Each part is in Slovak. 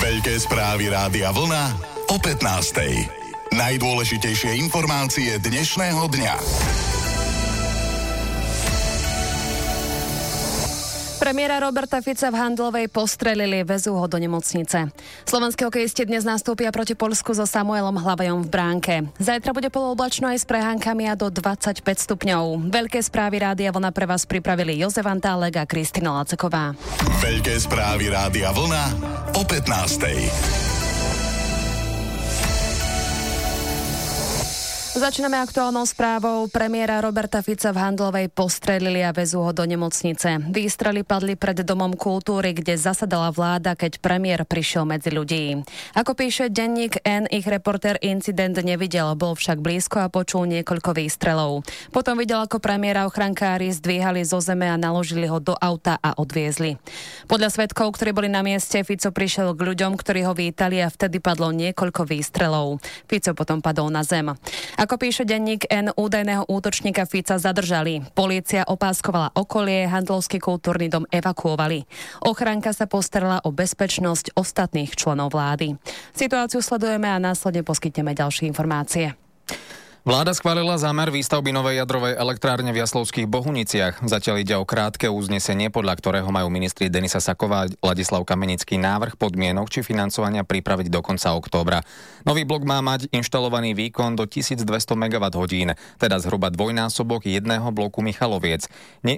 Veľké správy Rádia Vlna o 15:00. Najdôležitejšie informácie dnešného dňa. Premiéra Roberta Fica v Handlovej postrelili, vezú ho do nemocnice. Slovenskí hokejisti dnes nastúpia proti Poľsku so Samuelom Hlavajom v bránke. Zajtra bude polooblačno aj s prehánkami a do 25 stupňov. Veľké správy Rádia Vlna pre vás pripravili Jozef Antálek a Kristina Laceková. Veľké správy Rádia Vlna o 15:00. Začíname aktuálnou správou. Premiéra Roberta Fica v Handlovej postrelili a vezú ho do nemocnice. Výstrely padli pred Domom kultúry, kde zasadala vláda, keď premiér prišiel medzi ľudí. Ako píše denník N, ich reportér incident nevidel, bol však blízko a počul niekoľko výstrelov. Potom videl, ako premiéra ochrankári zdvíhali zo zeme a naložili ho do auta a odviezli. Podľa svedkov, ktorí boli na mieste, Fico prišiel k ľuďom, ktorí ho vítali a vtedy padlo niekoľko výstrelov. Fico potom padol na zem. Ako píše denník N, údajného útočníka Fica zadržali. Polícia opáskovala okolie, Handlovský kultúrny dom evakuovali. Ochránka sa postarala o bezpečnosť ostatných členov vlády. Situáciu sledujeme a následne poskytneme ďalšie informácie. Vláda schválila zámer výstavby novej jadrovej elektrárne v Jaslovských Bohuniciach. Zatiaľ ide o krátke uznesenie, podľa ktorého majú ministri Denisa Saková a Ladislav Kamenický návrh podmienok či financovania pripraviť do konca októbra. Nový blok má mať inštalovaný výkon do 1200 MWh, teda zhruba dvojnásobok jedného bloku Mochoviec.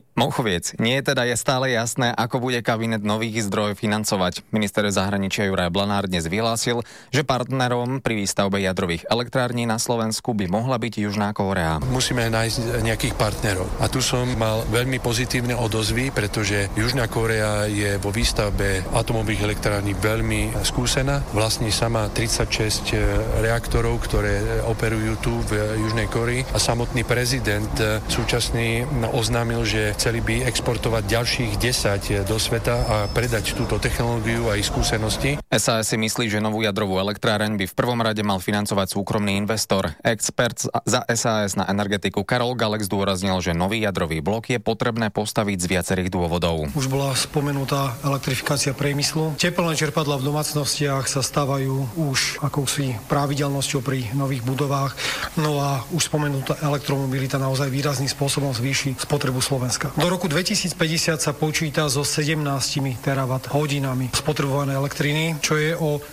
Nie teda je stále jasné, ako bude kabinet nových zdrojov financovať. Minister zahraničia Juraj Blanár dnes vyhlásil, že partnerom pri výstavbe jadrových elektrární na Slovensku by mohla byť Južná Kórea. Musíme nájsť nejakých partnerov. A tu som mal veľmi pozitívne odozvy, pretože Južná Kórea je vo výstavbe atomových elektrární veľmi skúsená. Vlastní sama 36 reaktorov, ktoré operujú tu v Južnej Kórei. A samotný prezident súčasný oznámil, že chceli by exportovať ďalších 10 do sveta a predať túto technológiu a ich skúsenosti. SAS si myslí, že novú jadrovú elektráreň by v prvom rade mal financovať súkromný investor. Expert za SAS na energetiku Karol Galek zdôraznil, že nový jadrový blok je potrebné postaviť z viacerých dôvodov. Už bola spomenutá elektrifikácia priemyslu. Teplné čerpadlá v domácnostiach sa stávajú už akousi pravidelnosťou pri nových budovách. No a už spomenutá elektromobilita naozaj výrazným spôsobom zvýši spotrebu Slovenska. Do roku 2050 sa počíta so 17 terawatt hodinami spotrebovanej elektriny, čo je o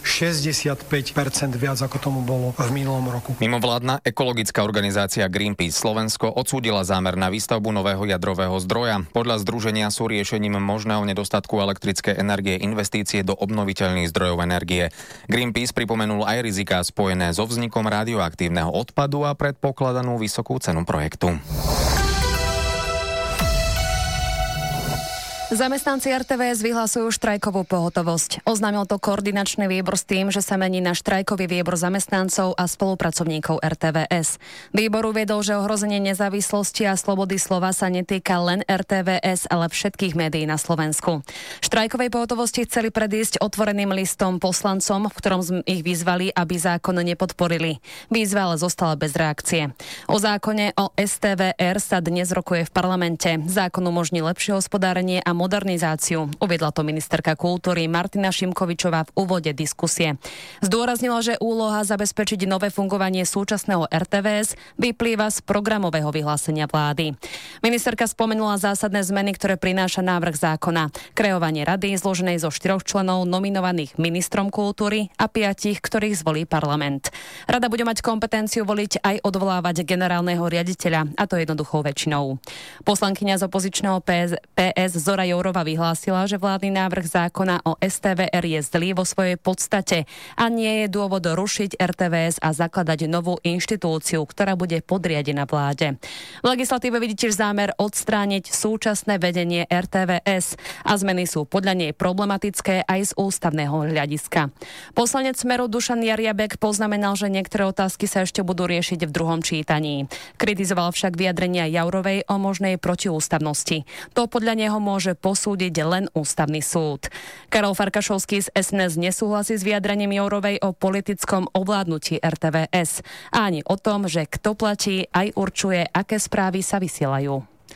65% viac, ako tomu bolo v minulom roku. Mimovládna ekologická organizácia Greenpeace Slovensko odsúdila zámer na výstavbu nového jadrového zdroja. Podľa združenia sú riešením možného nedostatku elektrickej energie investície do obnoviteľných zdrojov energie. Greenpeace pripomenul aj riziká spojené so vznikom radioaktívneho odpadu a predpokladanú vysokú cenu projektu. Zamestnanci RTVS vyhlasujú štrajkovú pohotovosť. Oznámil to koordinačný výbor s tým, že sa mení na štrajkový výbor zamestnancov a spolupracovníkov RTVS. Výbor uviedol, že ohrozenie nezávislosti a slobody slova sa netýka len RTVS, ale všetkých médií na Slovensku. Štrajkovej pohotovosti chceli predísť otvoreným listom poslancom, v ktorom ich vyzvali, aby zákon nepodporili. Výzva ale zostala bez reakcie. O zákone o STVR sa dnes rokuje v parlamente. Zákon umožní lepšie hospodárenie a modernizáciu. Uviedla to ministerka kultúry Martina Šimkovičová v úvode diskusie. Zdôraznila, že úloha zabezpečiť nové fungovanie súčasného RTVS vyplýva z programového vyhlásenia vlády. Ministerka spomenula zásadné zmeny, ktoré prináša návrh zákona. Kreovanie rady zloženej zo 4 členov nominovaných ministrom kultúry a 5, ktorých zvolí parlament. Rada bude mať kompetenciu voliť aj odvolávať generálneho riaditeľa, a to jednoduchou väčšinou. Poslankyňa z opozičného PS Zora Jourová vyhlásila, že vládny návrh zákona o STVR je zlý vo svojej podstate a nie je dôvod rušiť RTVS a zakladať novú inštitúciu, ktorá bude podriadená vláde. V legislatíve vidí tiež zámer odstrániť súčasné vedenie RTVS a zmeny sú podľa nej problematické aj z ústavného hľadiska. Poslanec Smeru Dušan Jariabek poznamenal, že niektoré otázky sa ešte budú riešiť v druhom čítaní. Kritizoval však vyjadrenia Jourovej o možnej protiústavnosti. To podľa neho môže posúdiť len ústavný súd. Karol Farkašovský z SNS nesúhlasí s vyjadrením Jourovej o politickom ovládnutí RTVS a ani o tom, že kto platí, aj určuje, aké správy sa vysielajú.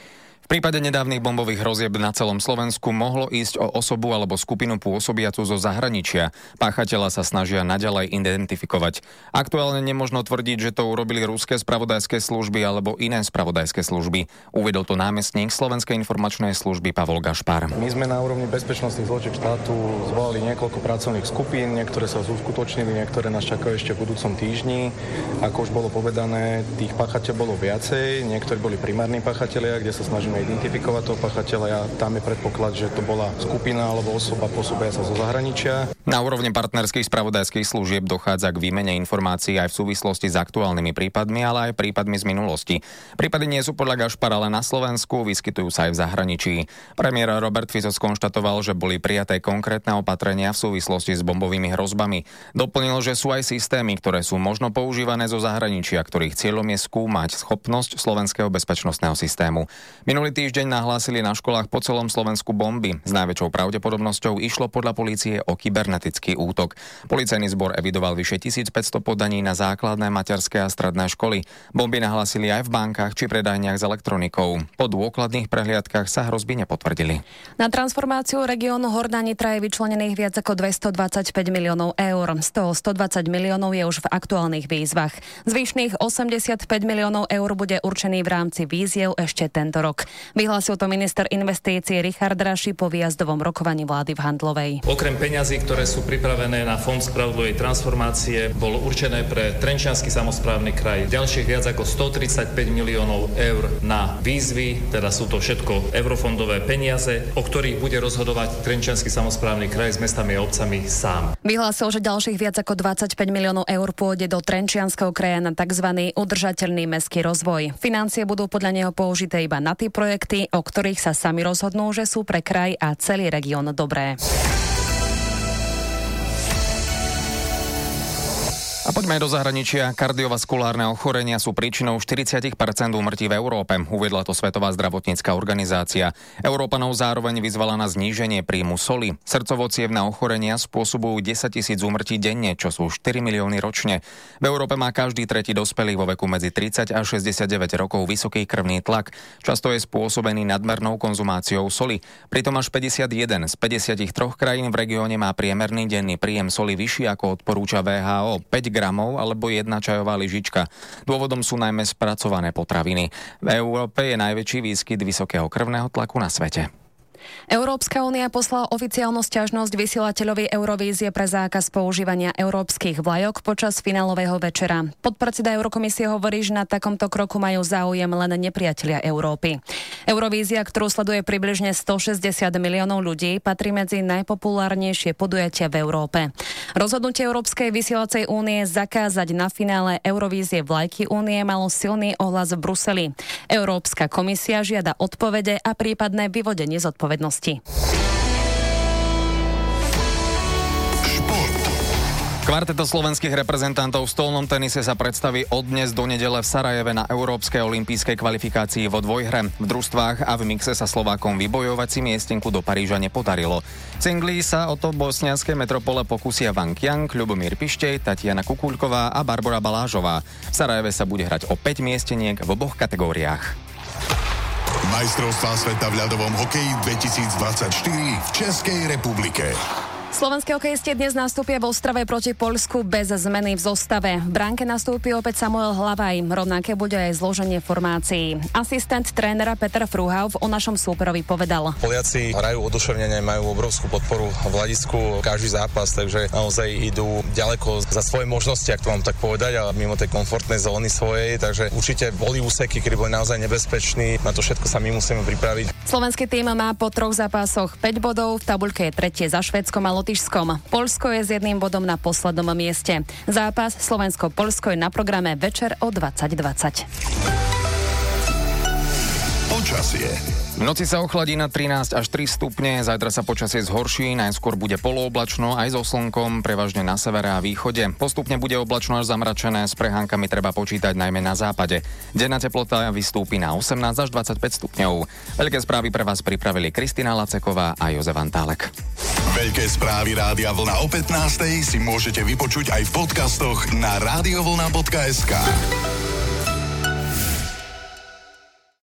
V prípade nedávnych bombových hrozieb na celom Slovensku mohlo ísť o osobu alebo skupinu pôsobiacu zo zahraničia. Páchateľa sa snažia naďalej identifikovať. Aktuálne nemožno tvrdiť, že to urobili ruské spravodajské služby alebo iné spravodajské služby. Uvedol to námestník Slovenskej informačnej služby Pavol Gašpar. My sme na úrovni bezpečnostných zložiek štátu zvolali niekoľko pracovných skupín, niektoré sa uskutočnili, niektoré nás čakajú ešte v budúcom týždni. Ako už bolo povedané, tých páchateľov bolo viacej, niektorí boli primárni páchatelia, kde sa snažíme identifikovať toho páchateľa. Tam je predpoklad, že to bola skupina alebo osoba pôsobiaca zo zahraničia. Na úrovni partnerských spravodajských služieb dochádza k výmene informácií aj v súvislosti s aktuálnymi prípadmi, ale aj prípadmi z minulosti. Prípady nie sú podľa Gašpara len na Slovensku, vyskytujú sa aj v zahraničí. Premiér Robert Fico skonštatoval, že boli prijaté konkrétne opatrenia v súvislosti s bombovými hrozbami. Doplnil, že sú aj systémy, ktoré sú možno používané zo zahraničia, ktorých cieľom je skúmať schopnosť slovenského bezpečnostného systému. Minulý týždeň nahlásili na školách po celom Slovensku bomby. S najväčšou pravdepodobnosťou išlo podľa polície o kybernetický útok. Policajný zbor evidoval vyše 1500 podaní na základné, materské a stredné školy. Bomby nahlásili aj v bankách či predajniach s elektronikou. Po dôkladných prehliadkach sa hrozby nepotvrdili. Na transformáciu regiónu Horná Nitra je vyčlenených viac ako 225 miliónov eur. Z toho 120 miliónov je už v aktuálnych výzvach. Zvyšných 85 miliónov eur bude určený v rámci výziev ešte tento rok. Vyhlásil to minister investícií Richard Raši po výjazdovom rokovaní vlády v Handlovej. Okrem peňazí, ktoré sú pripravené na Fond spravodlivej transformácie, bolo určené pre Trenčiansky samosprávny kraj ďalších viac ako 135 miliónov eur na výzvy, teda sú to všetko eurofondové peniaze, o ktorých bude rozhodovať Trenčiansky samosprávny kraj s mestami a obcami sám. Vyhlásil, že ďalších viac ako 25 miliónov eur pôjde do Trenčianskeho kraja na tzv. Udržateľný mestský rozvoj. Financie budú podľa neho použité iba na tie projekty, o ktorých sa sami rozhodnú, že sú pre kraj a celý región dobré. A poďme aj do zahraničia. Kardiovaskulárne ochorenia sú príčinou 40% úmrtí v Európe, uviedla to Svetová zdravotnícka organizácia. Európanov zároveň vyzvala na zníženie príjmu soli. Srdcovo-cievne ochorenia spôsobujú 10 000 úmrtí denne, čo sú 4 milióny ročne. V Európe má každý tretí dospelý vo veku medzi 30 a 69 rokov vysoký krvný tlak. Často je spôsobený nadmernou konzumáciou soli. Pritom až 51 z 53 krajín v regióne má priemerný denný príjem soli vyšší ako odporúča WHO, 5 gramov alebo 1 čajová lyžička. Dôvodom sú najmä spracované potraviny. V Európe je najväčší výskyt vysokého krvného tlaku na svete. Európska únia poslala oficiálnu sťažnosť vysielateľovi Eurovízie pre zákaz používania európskych vlajok počas finálového večera. Podpredseda Eurokomisie hovorí, že na takomto kroku majú záujem len nepriatelia Európy. Eurovízia, ktorú sleduje približne 160 miliónov ľudí, patrí medzi najpopulárnejšie podujatia v Európe. Rozhodnutie Európskej vysielacej únie zakázať na finále Eurovízie vlajky únie malo silný ohlas v Bruseli. Európska komisia žiada odpovede a prípadné vyvodenie zodpovednosti. Kvarteto slovenských reprezentantov v stolnom tenise sa predstaví od dnes do nedele v Sarajeve na Európskej olympijskej kvalifikácii vo dvojhre. V družstvách a v mixe sa Slovákom vybojovať si miestenku do Paríža nepodarilo. Singli sa o to bosnianskej metropole pokúsia Wang Yang, Ľubomír Pištej, Tatiana Kukuľková a Barbora Balážová. V Sarajeve sa bude hrať o 5 miesteniek v oboch kategóriách. Majstrovstvá sveta v ľadovom hokeji 2024 v Českej republike. Slovenské hokejisti dnes nastúpia v Ostrave proti Poľsku bez zmeny v zostave. V bránke nastúpi opäť Samuel Hlavaj. Rovnaké bude aj zloženie formácií. Asistent trénera Peter Fruhauf o našom súperovi povedal: Poliaci hrajú oduševnenie, majú obrovskú podporu v hľadisku každý zápas, takže naozaj idú ďaleko za svoje možnosti, ak to mám tak povedať, a mimo tej komfortnej zóny svojej, takže určite boli úseky, kedy boli naozaj nebezpeční. Na to všetko sa my musíme pripraviť. Slovenský tím má po 3 zápasoch 5 bodov, v tabuľke je tretie za Švédskom a Lotyšskom. Poľsko je s 1 bodom na poslednom mieste. Zápas Slovensko-Poľsko je na programe večer o 20:20. Počasie. V noci sa ochladí na 13 až 3 stupne, zajtra sa počasie zhorší, najskôr bude polooblačno aj so slnkom, prevažne na severe a východe. Postupne bude oblačno až zamračené, s prehánkami treba počítať najmä na západe. Denná teplota vystúpi na 18 až 25 stupňov. Veľké správy pre vás pripravili Kristina Laceková a Jozef Antálek. Veľké správy Rádia Vlna o 15:00 si môžete vypočuť aj v podcastoch na radiovlna.sk.